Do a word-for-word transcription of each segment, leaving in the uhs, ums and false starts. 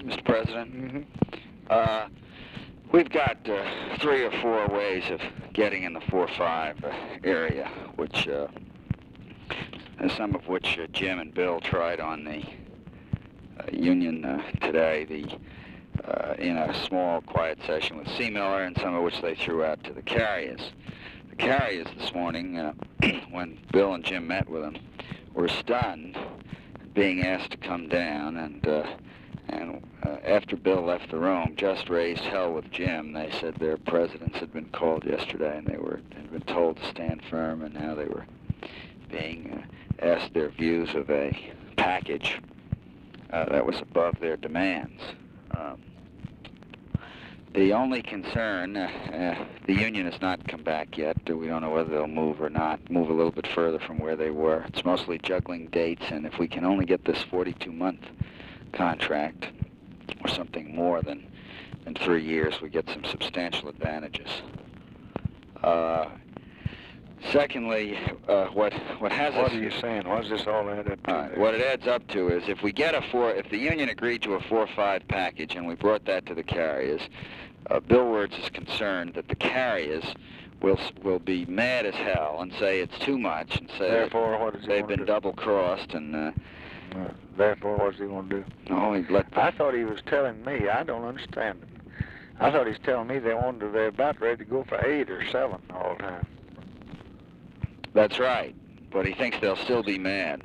Mister President. Mm-hmm. Uh, we've got uh, three or four ways of getting in the four five uh, area, which uh, some of which uh, Jim and Bill tried on the uh, Union uh, today, the uh, in a small, quiet session with C. Miller, and some of which they threw out to the carriers. The carriers this morning, uh, when Bill and Jim met with them, were stunned, being asked to come down, and uh, and uh, after Bill left the room, just raised hell with Jim. They said their presidents had been called yesterday, and they were had been told to stand firm, and now they were being uh, asked their views of a package uh, that was above their demands. Um, the only concern, uh, uh, the union has not come back yet. We don't know whether they'll move or not, move a little bit further from where they were. It's mostly juggling dates, and if we can only get this forty-two month contract, or something more than, than three years, we get some substantial advantages. Uh, secondly, uh, what what has What us, are you saying? What does this all add up to? uh, what it adds up to is if we get a four, if the union agreed to a four five package and we brought that to the carriers, uh, Bill Wirtz is concerned that the carriers will will be mad as hell and say it's too much, and say Therefore, what does he they've want to been do? double crossed, and uh, Uh, therefore, what's he going to do? no, he'd let the, I thought he was telling me. I don't understand him. I thought he's telling me they wanted to, they're about ready to go for eight or seven all the time. That's right, but he thinks they'll still be mad.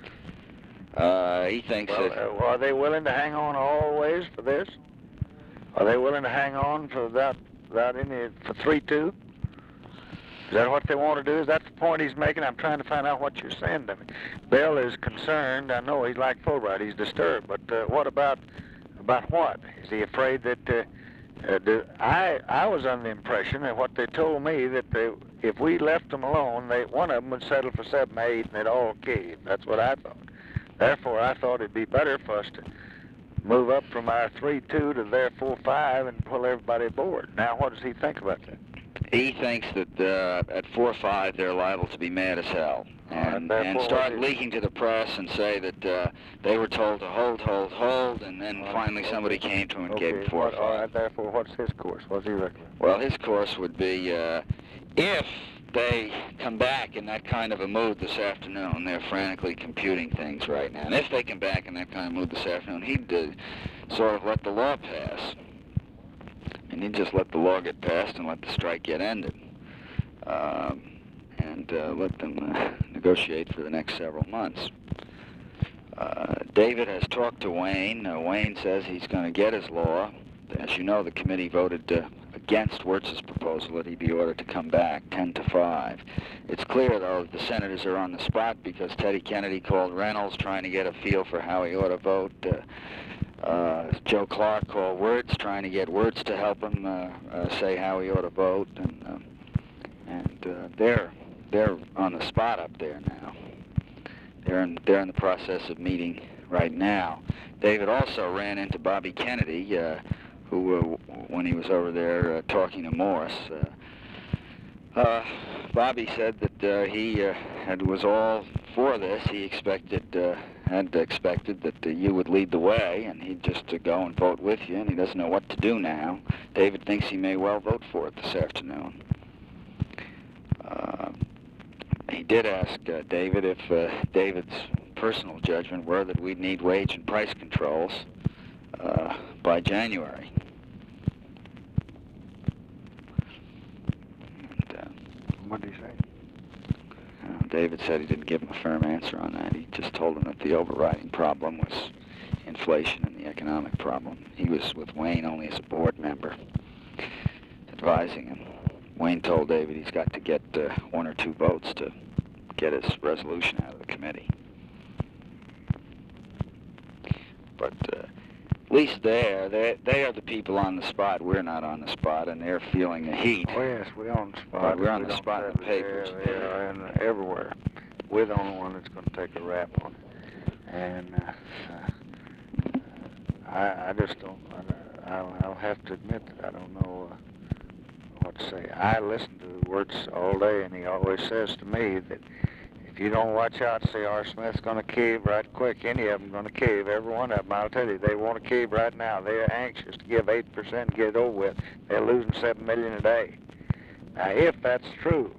Uh, he thinks Well, that. uh, are they willing to hang on always for this? Are they willing to hang on for that, that any for three two? Is that what they want to do? Is that the point he's making? I'm trying to find out what you're saying to me. Bill is concerned. I know he's like Fulbright. He's disturbed. But uh, what about about what? Is he afraid that? Uh, uh, do, I I was under the impression that what they told me that they, if we left them alone, they one of them would settle for seven, eight, and they'd all cave. That's what I thought. Therefore, I thought it'd be better for us to move up from our three two to their four five and pull everybody aboard. Now, what does he think about that? He thinks that uh, at four five they're liable to be mad as hell, and, Right, and therefore, start what is- leaking to the press and say that uh, they were told to hold, hold, hold, and then Right, finally okay. somebody came to him and Okay, gave him four what, all five. right, therefore, what's his course? What's he reckon? Well, his course would be uh, if they come back in that kind of a mood this afternoon. They're frantically computing things right now, and if they come back in that kind of mood this afternoon, he'd uh, sort of let the law pass. And he'd just let the law get passed and let the strike get ended. Um, and uh, let them uh, negotiate for the next several months. Uh, David has talked to Wayne. Uh, Wayne says he's going to get his law. As you know, the committee voted uh, against Wirtz's proposal that he be ordered to come back, ten to five. It's clear, though, that the senators are on the spot because Teddy Kennedy called Reynolds trying to get a feel for how he ought to vote. Uh, uh, Joe Clark called Wirtz trying to get Wirtz to help him uh, uh, say how he ought to vote. And, uh, And uh, they're they're on the spot up there now. They're in they're in the process of meeting right now. David also ran into Bobby Kennedy, uh, who uh, when he was over there uh, talking to Morris. Uh, uh, Bobby said that uh, he uh, had, was all for this. He expected uh, had expected that uh, you would lead the way, and he'd just uh, go and vote with you. And he doesn't know what to do now. David thinks he may well vote for it this afternoon. Uh, he did ask uh, David if uh, David's personal judgment were that we'd need wage and price controls uh, by January. And, uh, What did he say? uh, David said he didn't give him a firm answer on that. He just told him that the overriding problem was inflation and the economic problem. He was with Wayne only as a board member, advising him. Wayne told David he's got to get uh, one or two votes to get his resolution out of the committee. But uh, at least there, they they are the people on the spot. We're not on the spot, and they're feeling the heat. Oh, yes, we're on the spot. Right, we're on We the don't spot in have the it papers. there, there, and everywhere. We're the only one that's going to take a rap on it. And uh, uh, I, I just don't, I, I'll, I'll have to admit that I don't know uh, what to say. I listen to Wirtz all day, and he always says to me that if If you don't watch out, C R. Smith's going to cave right quick. Any of them going to cave. Every one of them, I'll tell you, they want to cave right now. They're anxious to give eight percent and get it over with. They're losing seven million dollars a day. Now, if that's true,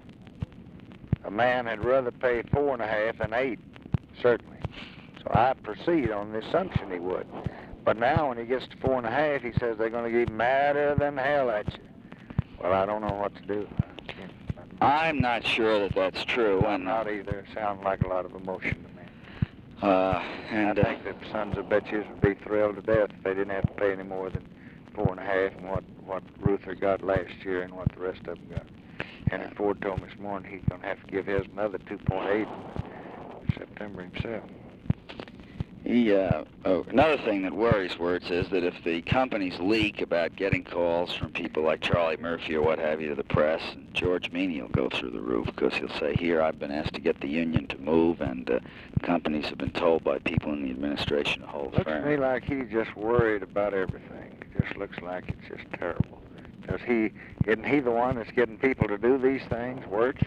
a man had rather pay four and a half than eight, certainly. So I proceed on the assumption he would. But now when he gets to four and a half, he says they're going to get madder than hell at you. Well, I don't know what to do. I'm not sure that that's true. I'm not either. It sounds like a lot of emotion to me. Uh, and I think uh, the sons of bitches would be thrilled to death if they didn't have to pay any more than four and a half and what, what Ruther got last year and what the rest of them got. Henry Ford told me this morning he's going to have to give his another two point eight in September himself. He, uh, oh, another thing that worries Wirtz is that if the companies leak about getting calls from people like Charlie Murphy or what have you to the press, George Meany will go through the roof because he'll say, here, I've been asked to get the union to move, and uh, companies have been told by people in the administration to hold Looks firm. to me like he's just worried about everything. It just looks like it's just terrible. Because he, isn't he the one that's getting people to do these things, Wirtz?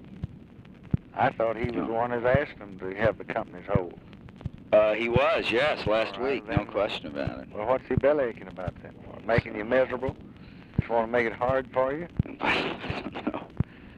I thought he was No. the one that asked them to have the companies hold. Uh, he was, yes, last All right, week, then. no question about it. Well, what's he belly aching about then? For? Making you miserable? Just want to make it hard for you? I don't know.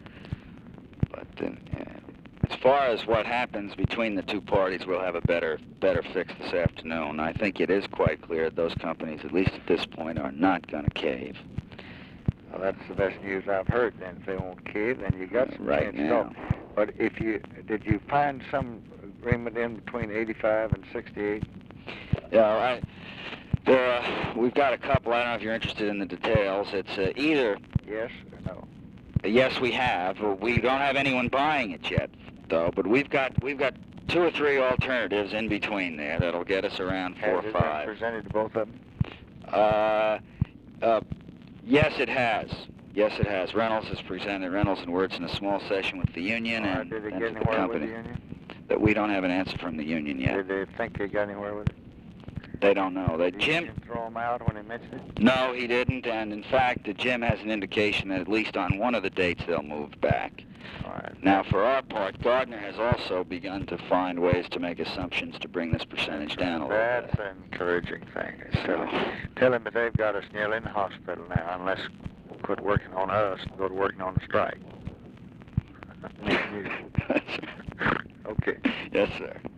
But uh, as far as what happens between the two parties, we'll have a better better fix this afternoon. I think it is quite clear that those companies, at least at this point, are not going to cave. Well, that's the best news I've heard then. If they won't cave, then you got some Right chance now. to talk. But if you, did you find some agreement in between eighty-five and sixty-eight? Yeah, I, there, uh, we've got a couple. I don't know if you're interested in the details. It's uh, either Yes or no? yes, we have. We don't have anyone buying it yet, though. But we've got we've got two or three alternatives in between there that'll get us around four Has or it been five. presented to both of them? Uh, uh, yes, it has. Yes, it has. Reynolds has presented Reynolds and Wirtz in a small session with the union Or and, did they and get with the anywhere with company. the union? That we don't have an answer from the union yet. Did they think they got anywhere with it? They don't know. They, Did Jim. Jim throw them out when he mentioned it? No, he didn't. And in fact, uh, Jim has an indication that at least on one of the dates they'll move back. All right. Now, for our part, Gardner has also begun to find ways to make assumptions to bring this percentage down a little That's bit. an encouraging thing. Tell So- him, tell him that they've got us nearly in the hospital now, unless we quit working on us and go to working on the strike. Okay. Yes, sir.